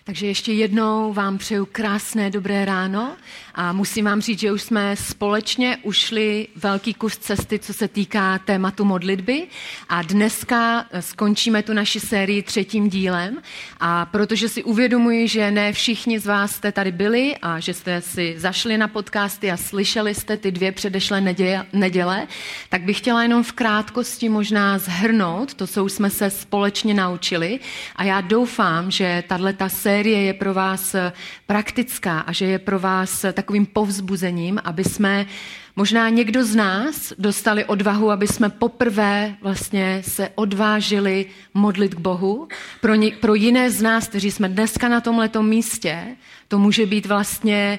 Takže ještě jednou vám přeju krásné dobré ráno a musím vám říct, že už jsme společně ušli velký kus cesty, co se týká tématu modlitby a dneska skončíme tu naši sérii 3. dílem a protože si uvědomuji, že ne všichni z vás jste tady byli a že jste si zašli na podcasty a slyšeli jste ty 2 předešlé neděle, tak bych chtěla jenom v krátkosti možná shrnout to, co už jsme se společně naučili a já doufám, že tato série je pro vás praktická a že je pro vás takovým povzbuzením, aby jsme možná někdo z nás dostali odvahu, aby jsme poprvé vlastně se odvážili modlit k Bohu. Pro jiné z nás, kteří jsme dneska na tomhletom místě, to může být vlastně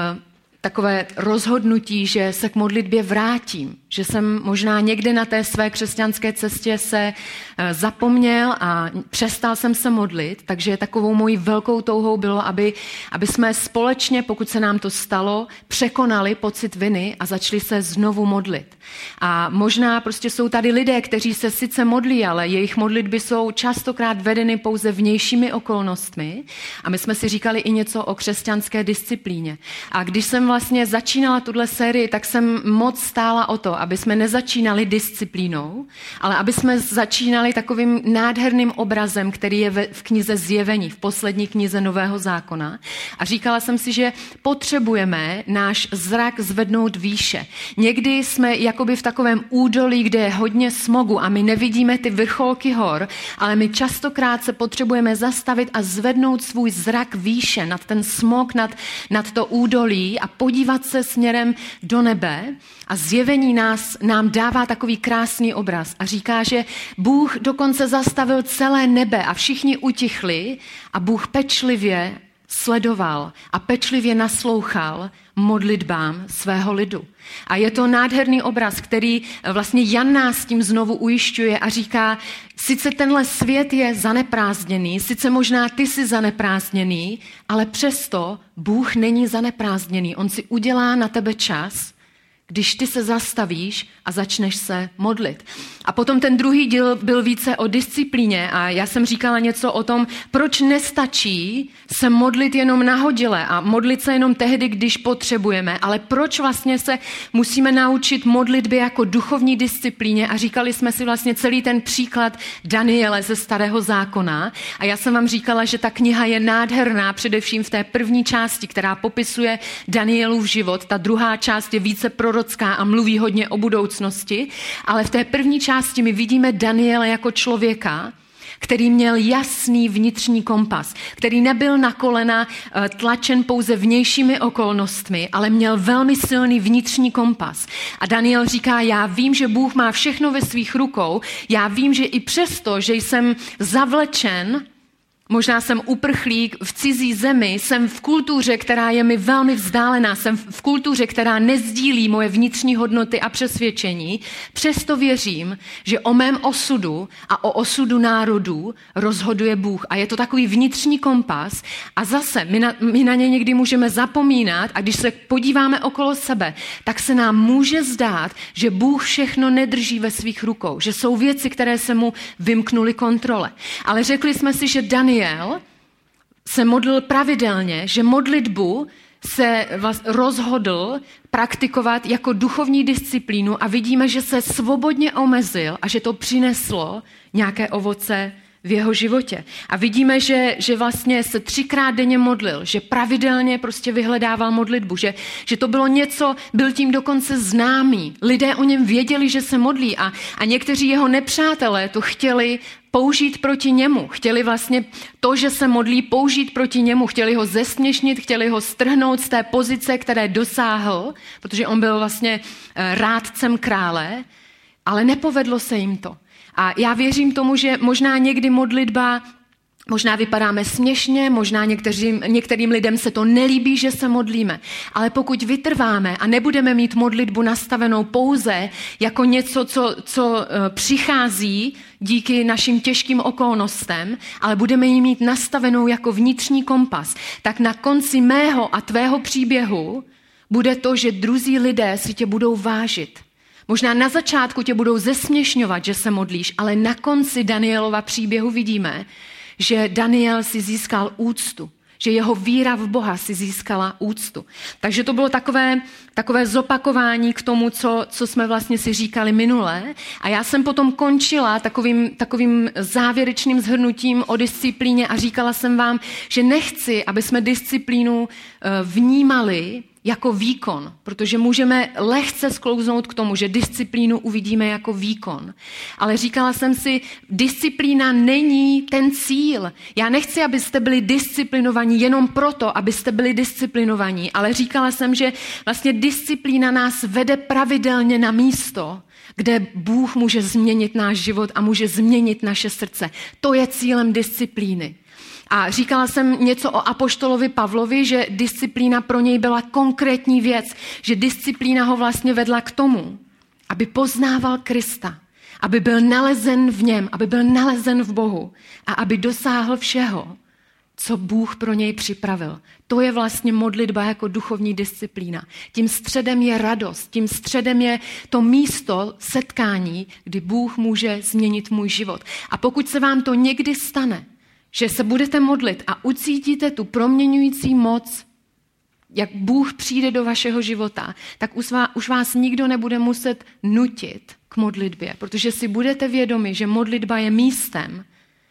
takové rozhodnutí, že se k modlitbě vrátím, že jsem možná někde na té své křesťanské cestě se zapomněl a přestal jsem se modlit, takže takovou mojí velkou touhou bylo, aby jsme společně, pokud se nám to stalo, překonali pocit viny a začali se znovu modlit. A možná prostě jsou tady lidé, kteří se sice modlí, ale jejich modlitby jsou častokrát vedeny pouze vnějšími okolnostmi a my jsme si říkali i něco o křesťanské disciplíně. A když jsem vlastně začínala tuhle sérii, tak jsem moc stála o to, aby jsme nezačínali disciplínou, ale aby jsme začínali takovým nádherným obrazem, který je v knize Zjevení, v poslední knize Nového zákona. A říkala jsem si, že potřebujeme náš zrak zvednout výše. Někdy jsme jakoby v takovém údolí, kde je hodně smogu a my nevidíme ty vrcholky hor, ale my častokrát se potřebujeme zastavit a zvednout svůj zrak výše nad ten smog, nad to údolí a podívat se směrem do nebe a Zjevení nám dává takový krásný obraz a říká, že Bůh dokonce zastavil celé nebe a všichni utichli a Bůh pečlivě sledoval a pečlivě naslouchal modlitbám svého lidu. A je to nádherný obraz, který vlastně Jan nás tím znovu ujišťuje a říká, sice tenhle svět je zaneprázdněný, sice možná ty jsi zaneprázdněný, ale přesto Bůh není zaneprázdněný. On si udělá na tebe čas, když ty se zastavíš a začneš se modlit. A potom ten druhý díl byl více o disciplíně a já jsem říkala něco o tom, proč nestačí se modlit jenom nahodile a modlit se jenom tehdy, když potřebujeme, ale proč vlastně se musíme naučit modlitby jako duchovní disciplíně a říkali jsme si vlastně celý ten příklad Daniele ze Starého zákona a já jsem vám říkala, že ta kniha je nádherná, především v té první části, která popisuje Danielův život, ta druhá část je více prorocká a mluví hodně o budoucnosti, ale v té první části my vidíme Daniela jako člověka, který měl jasný vnitřní kompas, který nebyl na kolena tlačen pouze vnějšími okolnostmi, ale měl velmi silný vnitřní kompas. A Daniel říká, já vím, že Bůh má všechno ve svých rukou, já vím, že i přesto, že jsem zavlečen, možná jsem uprchlík v cizí zemi, jsem v kultuře, která je mi velmi vzdálená, jsem v kultuře, která nezdílí moje vnitřní hodnoty a přesvědčení. Přesto věřím, že o mém osudu a o osudu národů rozhoduje Bůh. A je to takový vnitřní kompas. A zase my na ně někdy můžeme zapomínat a když se podíváme okolo sebe, tak se nám může zdát, že Bůh všechno nedrží ve svých rukou, že jsou věci, které se mu vymknuly kontrole. Ale řekli jsme si, že Daniel se modlil pravidelně, že modlitbu se rozhodl praktikovat jako duchovní disciplínu a vidíme, že se svobodně omezil a že to přineslo nějaké ovoce v jeho životě. A vidíme, že vlastně se 3krát denně modlil, že pravidelně prostě vyhledával modlitbu, že to bylo něco, byl tím dokonce známý. Lidé o něm věděli, že se modlí a někteří jeho nepřátelé to chtěli použít proti němu. Chtěli vlastně to, že se modlí, použít proti němu. Chtěli ho zesměšnit, chtěli ho strhnout z té pozice, které dosáhl, protože on byl vlastně rádcem krále, ale nepovedlo se jim to. A já věřím tomu, že možná někdy modlitba, možná vypadáme směšně, možná některým lidem se to nelíbí, že se modlíme. Ale pokud vytrváme a nebudeme mít modlitbu nastavenou pouze jako něco, co přichází díky našim těžkým okolnostem, ale budeme ji mít nastavenou jako vnitřní kompas, tak na konci mého a tvého příběhu bude to, že druzí lidé si tě budou vážit. Možná na začátku tě budou zesměšňovat, že se modlíš, ale na konci Danielova příběhu vidíme, že Daniel si získal úctu, že jeho víra v Boha si získala úctu. Takže to bylo takové zopakování k tomu, co jsme vlastně si říkali minule. A já jsem potom končila takovým závěrečným shrnutím o disciplíně a říkala jsem vám, že nechci, aby jsme disciplínu vnímali jako výkon, protože můžeme lehce sklouznout k tomu, že disciplínu uvidíme jako výkon. Ale říkala jsem si, disciplína není ten cíl. Já nechci, abyste byli disciplinovaní jenom proto, abyste byli disciplinovaní, ale říkala jsem, že vlastně disciplína nás vede pravidelně na místo, kde Bůh může změnit náš život a může změnit naše srdce. To je cílem disciplíny. A říkala jsem něco o apoštolovi Pavlovi, že disciplína pro něj byla konkrétní věc, že disciplína ho vlastně vedla k tomu, aby poznával Krista, aby byl nalezen v něm, aby byl nalezen v Bohu a aby dosáhl všeho, co Bůh pro něj připravil. To je vlastně modlitba jako duchovní disciplína. Tím středem je radost, tím středem je to místo setkání, kdy Bůh může změnit můj život. A pokud se vám to někdy stane, že se budete modlit a ucítíte tu proměňující moc, jak Bůh přijde do vašeho života, tak už vás nikdo nebude muset nutit k modlitbě, protože si budete vědomi, že modlitba je místem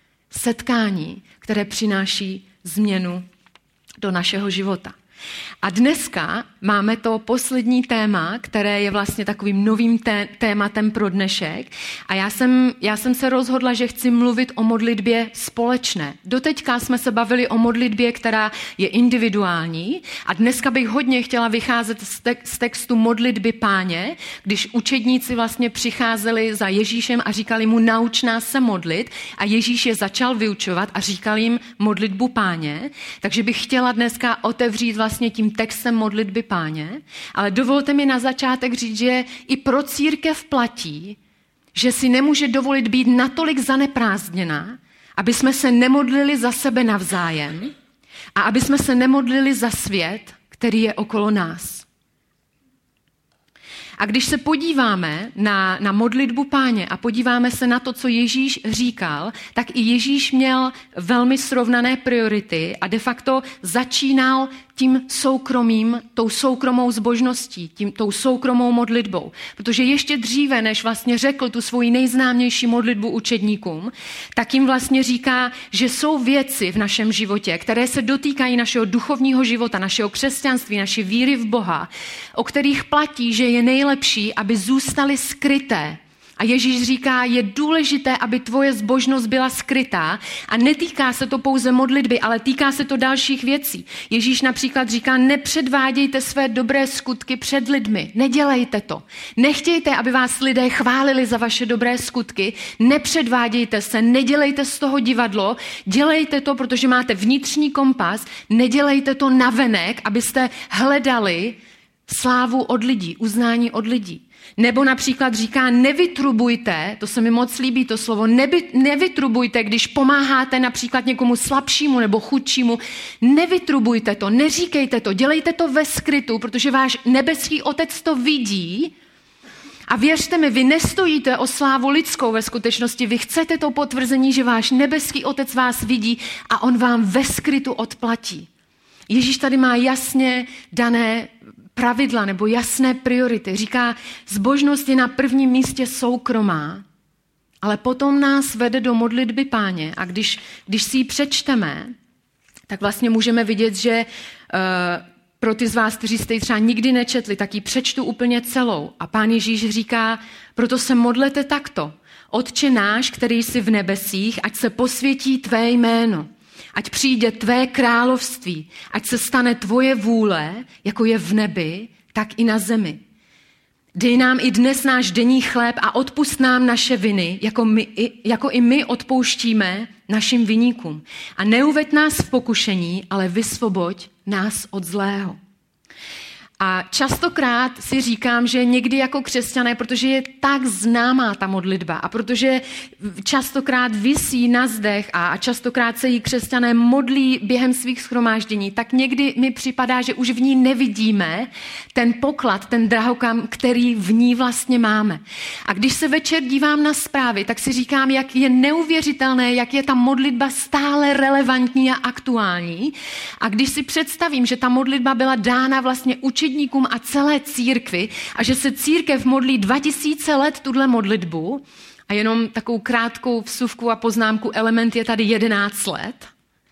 setkání, které přináší změnu do našeho života. A dneska máme to poslední téma, které je vlastně takovým novým tématem pro dnešek. A já jsem se rozhodla, že chci mluvit o modlitbě společné. Doteďka jsme se bavili o modlitbě, která je individuální. A dneska bych hodně chtěla vycházet z textu modlitby Páně, když učedníci vlastně přicházeli za Ježíšem a říkali mu, nauč nás se modlit. A Ježíš je začal vyučovat a říkal jim modlitbu Páně. Takže bych chtěla dneska otevřít vlastně tím textem modlitby Páně, ale dovolte mi na začátek říct, že i pro církev platí, že si nemůže dovolit být natolik zaneprázdněná, aby jsme se nemodlili za sebe navzájem a aby jsme se nemodlili za svět, který je okolo nás. A když se podíváme na modlitbu Páně a podíváme se na to, co Ježíš říkal, tak i Ježíš měl velmi srovnané priority a de facto začínal tím soukromým, tou soukromou zbožností, tou soukromou modlitbou. Protože ještě dříve, než vlastně řekl tu svoji nejznámější modlitbu učedníkům, tak jim vlastně říká, že jsou věci v našem životě, které se dotýkají našeho duchovního života, našeho křesťanství, naší víry v Boha, o kterých platí, že je nejlepší, aby zůstaly skryté. A Ježíš říká, je důležité, aby tvoje zbožnost byla skrytá a netýká se to pouze modlitby, ale týká se to dalších věcí. Ježíš například říká, nepředvádějte své dobré skutky před lidmi, nedělejte to. Nechtějte, aby vás lidé chválili za vaše dobré skutky, nepředvádějte se, nedělejte z toho divadlo, dělejte to, protože máte vnitřní kompas, nedělejte to navenek, abyste hledali slávu od lidí, uznání od lidí. Nebo například říká, nevytrubujte, to se mi moc líbí to slovo, nevytrubujte, když pomáháte například někomu slabšímu nebo chudšímu, nevytrubujte to, neříkejte to, dělejte to ve skrytu, protože váš nebeský Otec to vidí a věřte mi, vy nestojíte o slávu lidskou ve skutečnosti, vy chcete to potvrzení, že váš nebeský Otec vás vidí a on vám ve skrytu odplatí. Ježíš tady má jasně dané pravidla nebo jasné priority. Říká, zbožnost je na prvním místě soukromá, ale potom nás vede do modlitby Páně a když si ji přečteme, tak vlastně můžeme vidět, že pro ty z vás, kteří jste ji třeba nikdy nečetli, tak ji přečtu úplně celou. A Pán Ježíš říká, proto se modlete takto. Otče náš, který jsi v nebesích, ať se posvětí tvé jméno. Ať přijde tvé království, ať se stane tvoje vůle, jako je v nebi, tak i na zemi. Dej nám i dnes náš denní chléb a odpusť nám naše viny, jako i my odpouštíme našim viníkům. A neuveď nás v pokušení, ale vysvoboď nás od zlého. A častokrát si říkám, že někdy jako křesťané, protože je tak známá ta modlitba a protože častokrát visí na zdech a častokrát se jí křesťané modlí během svých shromáždění, tak někdy mi připadá, že už v ní nevidíme ten poklad, ten drahokam, který v ní vlastně máme. A když se večer dívám na zprávy, tak si říkám, jak je neuvěřitelné, jak je ta modlitba stále relevantní a aktuální. A když si představím, že ta modlitba byla dána vlastně učedníkům a celé církvi a že se církev modlí 2000 let tuhle modlitbu a jenom takovou krátkou vsuvku a poznámku, element je tady 11 let.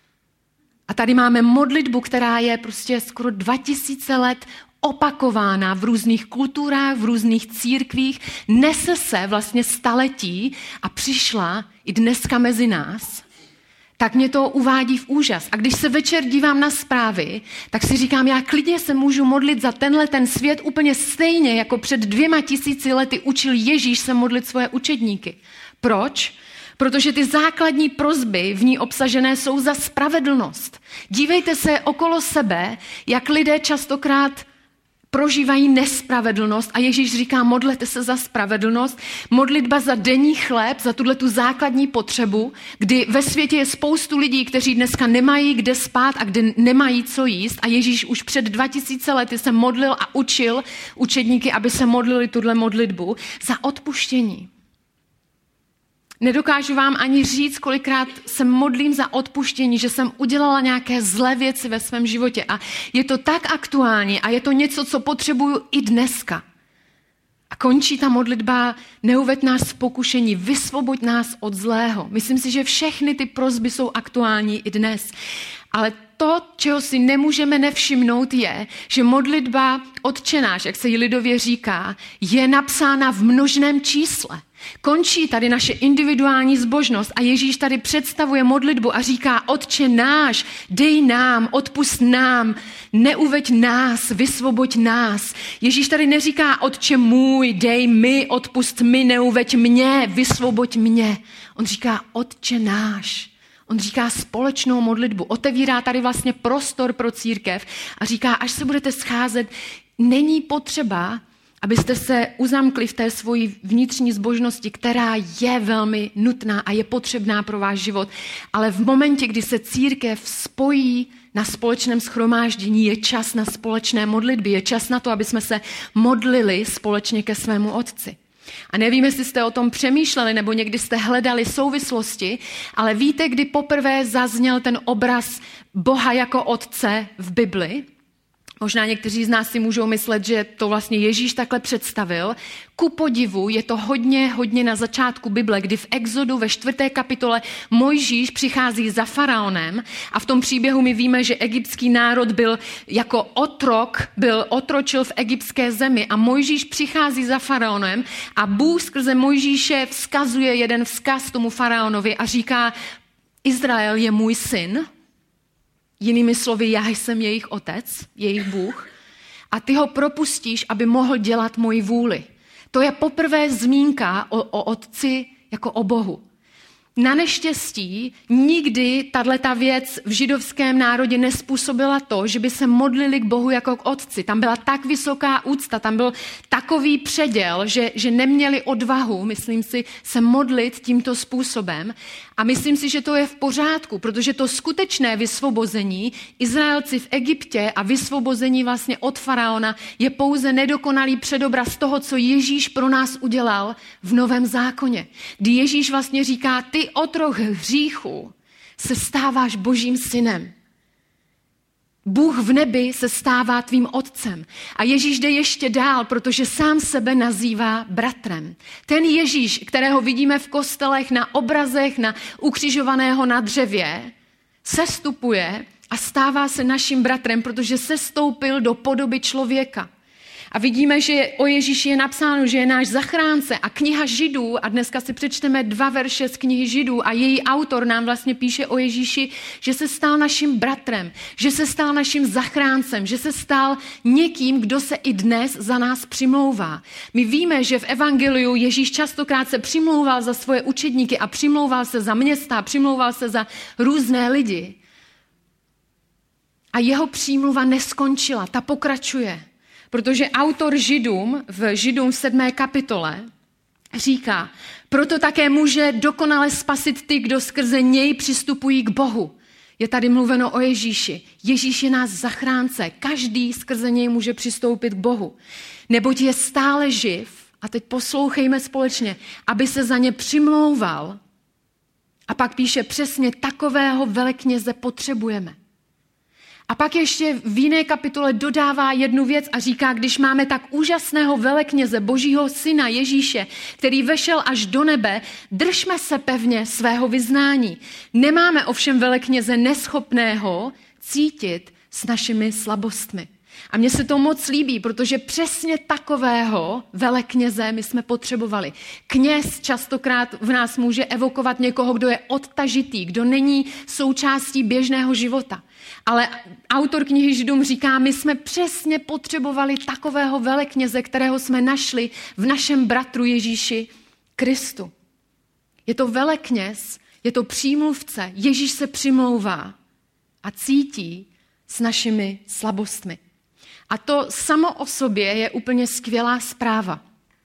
A tady máme modlitbu, která je prostě skoro 2000 let opakována v různých kulturách, v různých církvích, nese se vlastně staletí a přišla i dneska mezi nás, tak mě to uvádí v úžas. A když se večer dívám na zprávy, tak si říkám, já klidně se můžu modlit za ten svět úplně stejně, jako před 2000 lety učil Ježíš se modlit svoje učedníky. Proč? Protože ty základní prosby v ní obsažené jsou za spravedlnost. Dívejte se okolo sebe, jak lidé častokrát prožívají nespravedlnost a Ježíš říká, modlete se za spravedlnost, modlitba za denní chléb, za tu základní potřebu, kdy ve světě je spoustu lidí, kteří dneska nemají kde spát a kde nemají co jíst a Ježíš už před 2000 lety se modlil a učil učedníky, aby se modlili tuhle modlitbu za odpuštění. Nedokážu vám ani říct, kolikrát se modlím za odpuštění, že jsem udělala nějaké zlé věci ve svém životě. A je to tak aktuální a je to něco, co potřebuju i dneska. A končí ta modlitba, neuveď nás v pokušení, vysvoboď nás od zlého. Myslím si, že všechny ty prosby jsou aktuální i dnes. Ale to, čeho si nemůžeme nevšimnout, je, že modlitba Otče náš, jak se jí lidově říká, je napsána v množném čísle. Končí tady naše individuální zbožnost a Ježíš tady představuje modlitbu a říká, Otče náš, dej nám, odpusť nám, neuveď nás, vysvoboď nás. Ježíš tady neříká, Otče můj, dej mi, odpusť mi, neuveď mě, vysvoboď mě. On říká, Otče náš. On říká společnou modlitbu. Otevírá tady vlastně prostor pro církev a říká, až se budete scházet, není potřeba, abyste se uzamkli v té svojí vnitřní zbožnosti, která je velmi nutná a je potřebná pro váš život. Ale v momentě, kdy se církev spojí na společném shromáždění, je čas na společné modlitby, je čas na to, aby jsme se modlili společně ke svému Otci. A nevím, jestli jste o tom přemýšleli, nebo někdy jste hledali souvislosti, ale víte, kdy poprvé zazněl ten obraz Boha jako Otce v Bibli? Možná někteří z nás si můžou myslet, že to vlastně Ježíš takhle představil. Ku podivu je to hodně na začátku Bible, kdy v Exodu ve 4. kapitole Mojžíš přichází za faraonem a v tom příběhu my víme, že egyptský národ byl jako otrok, otročil v egyptské zemi a Mojžíš přichází za faraonem a Bůh skrze Mojžíše vzkazuje jeden vzkaz tomu faraonovi a říká, Izrael je můj syn. Jinými slovy, já jsem jejich otec, jejich Bůh a ty ho propustíš, aby mohl dělat moji vůli. To je poprvé zmínka o Otci jako o Bohu. Na neštěstí nikdy tato věc v židovském národě nespůsobila to, že by se modlili k Bohu jako k Otci. Tam byla tak vysoká úcta, tam byl takový předěl, že neměli odvahu, myslím si, se modlit tímto způsobem. A myslím si, že to je v pořádku, protože to skutečné vysvobození Izraelci v Egyptě a vysvobození vlastně od faraona je pouze nedokonalý předobraz toho, co Ježíš pro nás udělal v Novém zákoně. Kdy Ježíš vlastně říká, ty otrok hříchu se stáváš Božím synem. Bůh v nebi se stává tvým otcem. A Ježíš jde ještě dál, protože sám sebe nazývá bratrem. Ten Ježíš, kterého vidíme v kostelech, na obrazech, na ukřižovaného na dřevě, sestupuje a stává se naším bratrem, protože sestoupil do podoby člověka. A vidíme, že o Ježíši je napsáno, že je náš zachránce a kniha Židů, a dneska si přečteme 2 verše z knihy Židů a její autor nám vlastně píše o Ježíši, že se stal naším bratrem, že se stal naším zachráncem, že se stal někým, kdo se i dnes za nás přimlouvá. My víme, že v evangeliu Ježíš častokrát se přimlouval za svoje učedníky a přimlouval se za města, přimlouval se za různé lidi. A jeho přímluva neskončila, ta pokračuje. Protože autor Židům v Židům 7. kapitole říká, proto také může dokonale spasit ty, kdo skrze něj přistupují k Bohu. Je tady mluveno o Ježíši. Ježíš je náš zachránce. Každý skrze něj může přistoupit k Bohu. Neboť je stále živ, a teď poslouchejme společně, aby se za ně přimlouval. A pak píše, přesně takového velekněze potřebujeme. A pak ještě v jiné kapitole dodává jednu věc a říká, když máme tak úžasného velekněze, Božího syna Ježíše, který vešel až do nebe, držme se pevně svého vyznání. Nemáme ovšem velekněze neschopného cítit s našimi slabostmi. A mně se to moc líbí, protože přesně takového velekněze my jsme potřebovali. Kněz častokrát v nás může evokovat někoho, kdo je odtažitý, kdo není součástí běžného života. Ale autor knihy Židům říká, my jsme přesně potřebovali takového velekněze, kterého jsme našli v našem bratru Ježíši Kristu. Je to velekněz, je to přímluvce, Ježíš se přimlouvá a cítí s našimi slabostmi. A to samo o sobě je úplně skvělá zpráva.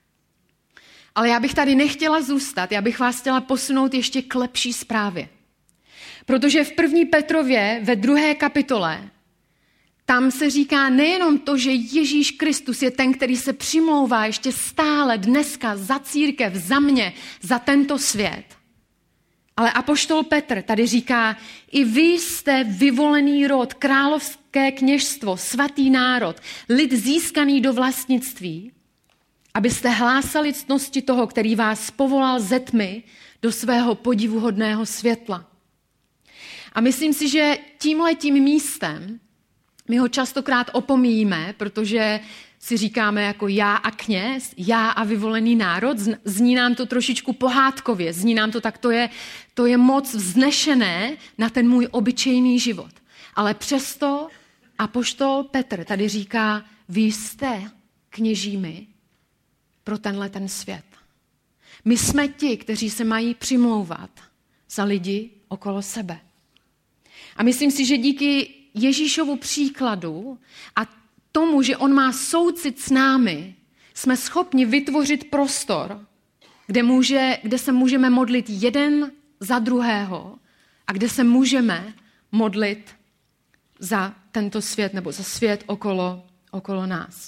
Ale já bych tady nechtěla zůstat, já bych vás chtěla posunout ještě k lepší zprávě. Protože v 1. Petrově ve 2. kapitole tam se říká nejenom to, že Ježíš Kristus je ten, který se přimlouvá ještě stále dneska za církev, za mě, za tento svět. Ale apoštol Petr tady říká, i vy jste vyvolený rod, královské kněžstvo, svatý národ, lid získaný do vlastnictví, abyste hlásali ctnosti toho, který vás povolal ze tmy do svého podivuhodného světla. A myslím si, že tímhletím místem my ho častokrát opomíjíme, protože si říkáme jako já a kněz, já a vyvolený národ, zní nám to trošičku pohádkově, zní nám to tak, to je moc vznešené na ten můj obyčejný život. Ale přesto apoštol Petr tady říká, vy jste kněžími pro ten svět. My jsme ti, kteří se mají přimlouvat za lidi okolo sebe. A myslím si, že díky Ježíšovu příkladu a tomu, že on má soucit s námi, jsme schopni vytvořit prostor, kde se můžeme modlit jeden za druhého a kde se můžeme modlit za tento svět nebo za svět okolo nás.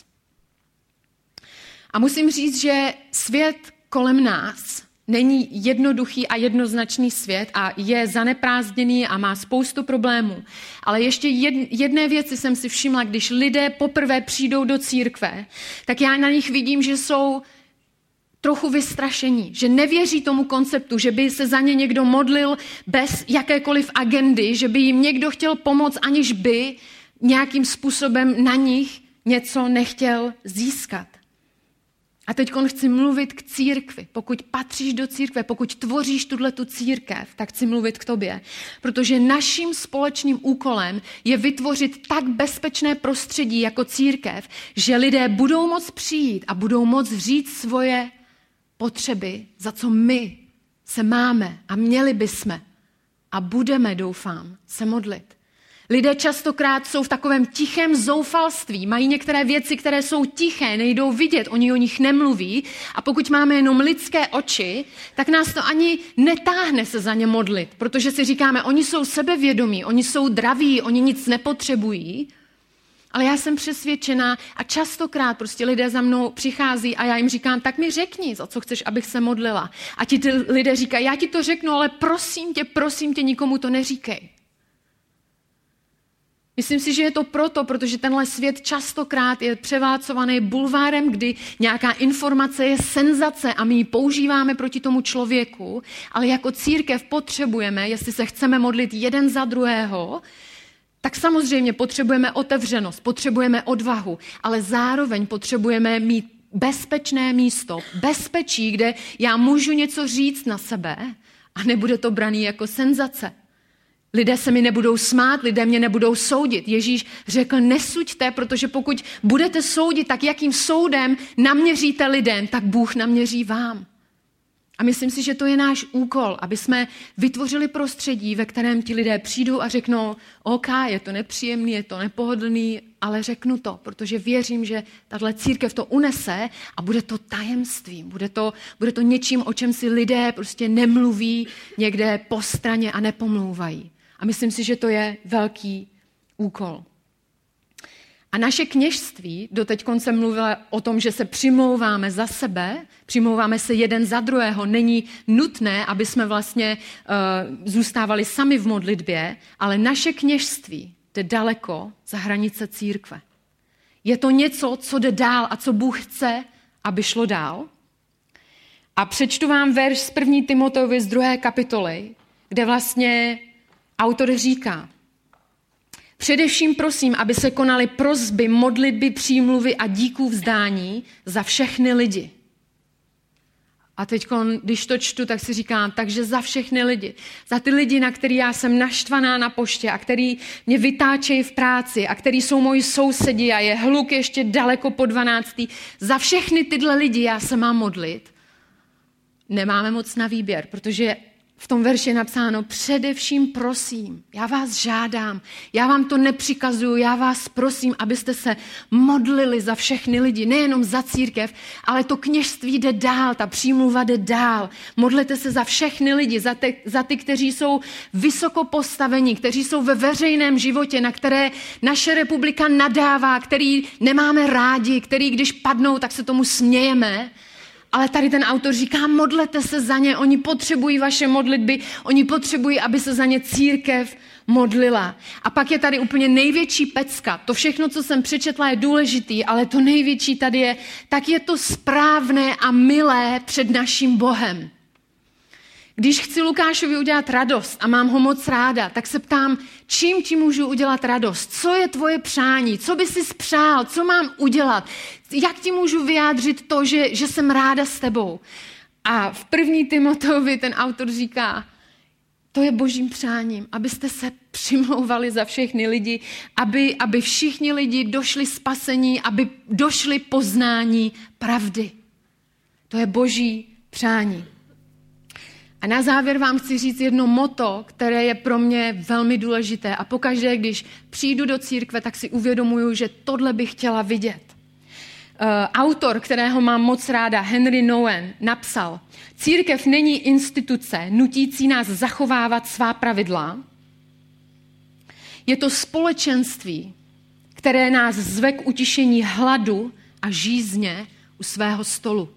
A musím říct, že svět kolem nás není jednoduchý a jednoznačný svět a je zaneprázdněný a má spoustu problémů. Ale ještě jedné věci jsem si všimla, když lidé poprvé přijdou do církve, tak já na nich vidím, že jsou trochu vystrašení, že nevěří tomu konceptu, že by se za ně někdo modlil bez jakékoliv agendy, že by jim někdo chtěl pomoct, aniž by nějakým způsobem na nich něco nechtěl získat. A teď chci mluvit k církvi. Pokud patříš do církve, pokud tvoříš tuhletu církev, tak chci mluvit k tobě. Protože naším společným úkolem je vytvořit tak bezpečné prostředí jako církev, že lidé budou moct přijít a budou moct říct svoje potřeby, za co my se máme a měli bychom a budeme, doufám, se modlit. Lidé častokrát jsou v takovém tichém zoufalství, mají některé věci, které jsou tiché, nejdou vidět, oni o nich nemluví a pokud máme jenom lidské oči, tak nás to ani netáhne se za ně modlit, protože si říkáme, oni jsou sebevědomí, oni jsou draví, oni nic nepotřebují, ale já jsem přesvědčená a častokrát prostě lidé za mnou přichází a já jim říkám, tak mi řekni, za co chceš, abych se modlila. A ti lidé říkají, já ti to řeknu, ale prosím tě, nikomu to neříkej. Myslím si, že je to protože tenhle svět častokrát je převálcovaný bulvárem, kdy nějaká informace je senzace a my ji používáme proti tomu člověku, ale jako církev potřebujeme, jestli se chceme modlit jeden za druhého, tak samozřejmě potřebujeme otevřenost, potřebujeme odvahu, ale zároveň potřebujeme mít bezpečné místo, bezpečí, kde já můžu něco říct na sebe a nebude to braný jako senzace. Lidé se mi nebudou smát, lidé mě nebudou soudit. Ježíš řekl, nesuďte, protože pokud budete soudit, tak jakým soudem naměříte lidem, tak Bůh naměří vám. A myslím si, že to je náš úkol, aby jsme vytvořili prostředí, ve kterém ti lidé přijdou a řeknou, OK, je to nepříjemný, je to nepohodlný, ale řeknu to, protože věřím, že tahle církev to unese a bude to tajemstvím, bude to něčím, o čem si lidé prostě nemluví někde po straně a nepomlouvají. A myslím si, že to je velký úkol. A naše kněžství, doteďkon jsem mluvila o tom, že se přimlouváme za sebe, přimlouváme se jeden za druhého, není nutné, aby jsme vlastně zůstávali sami v modlitbě, ale naše kněžství jde daleko za hranice církve. Je to něco, co jde dál a co Bůh chce, aby šlo dál. A přečtu vám verš z 1. Timoteovi z 2. kapitoly, kde vlastně autor říká: Především prosím, aby se konaly prosby, modlitby, přímluvy a díků vzdání za všechny lidi. A teď, když to čtu, tak si říkám, takže za všechny lidi. Za ty lidi, na který já jsem naštvaná na poště a který mě vytáčejí v práci a který jsou moji sousedi a je hluk ještě daleko po 12. Za všechny tyhle lidi já se mám modlit. Nemáme moc na výběr, protože v tom verši je napsáno: především prosím, já vás žádám, já vám to nepřikazuju, já vás prosím, abyste se modlili za všechny lidi, nejenom za církev, ale to kněžství jde dál, ta přímluva jde dál. Modlete se za všechny lidi, za ty, kteří jsou vysoko postavení, kteří jsou ve veřejném životě, na které naše republika nadává, který nemáme rádi, který když padnou, tak se tomu smějeme. Ale tady ten autor říká, modlete se za ně, oni potřebují vaše modlitby, oni potřebují, aby se za ně církev modlila. A pak je tady úplně největší pecka. To všechno, co jsem přečetla, je důležitý, ale to největší tady je, tak je to správné a milé před naším Bohem. Když chci Lukášovi udělat radost a mám ho moc ráda, tak se ptám, čím ti můžu udělat radost? Co je tvoje přání? Co by si spřál? Co mám udělat? Jak ti můžu vyjádřit to, že jsem ráda s tebou? A v 1. Timoteovi ten autor říká, to je božím přáním, abyste se přimlouvali za všechny lidi, aby všichni lidi došli spasení, aby došli poznání pravdy. To je boží přání. A na závěr vám chci říct jedno motto, které je pro mě velmi důležité. A pokaždé, když přijdu do církve, tak si uvědomuju, že tohle bych chtěla vidět. Autor, kterého mám moc ráda, Henry Nouwen, napsal: Církev není instituce nutící nás zachovávat svá pravidla. Je to společenství, které nás zve k utišení hladu a žízně u svého stolu.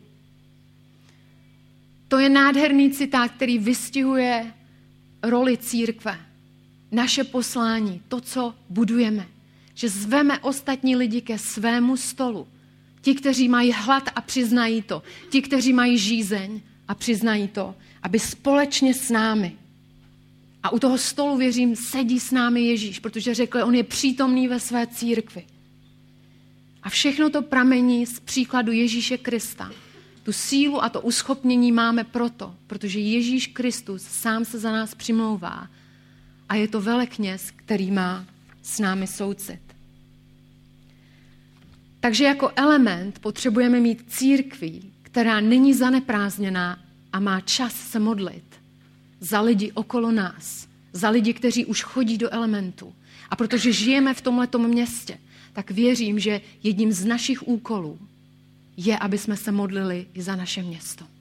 To je nádherný citát, který vystihuje roli církve, naše poslání, to, co budujeme. Že zveme ostatní lidi ke svému stolu. Ti, kteří mají hlad a přiznají to. Ti, kteří mají žízeň a přiznají to. Aby společně s námi. A u toho stolu, věřím, sedí s námi Ježíš, protože řekl, on je přítomný ve své církvi. A všechno to pramení z příkladu Ježíše Krista. Tu sílu a to uschopnění máme protože Ježíš Kristus sám se za nás přimlouvá a je to velekněz, který má s námi soucit. Takže jako element potřebujeme mít církví, která není zaneprázdněná a má čas se modlit za lidi okolo nás, za lidi, kteří už chodí do elementu. A protože žijeme v tomhletom městě, tak věřím, že jedním z našich úkolů je, aby jsme se modlili i za naše město.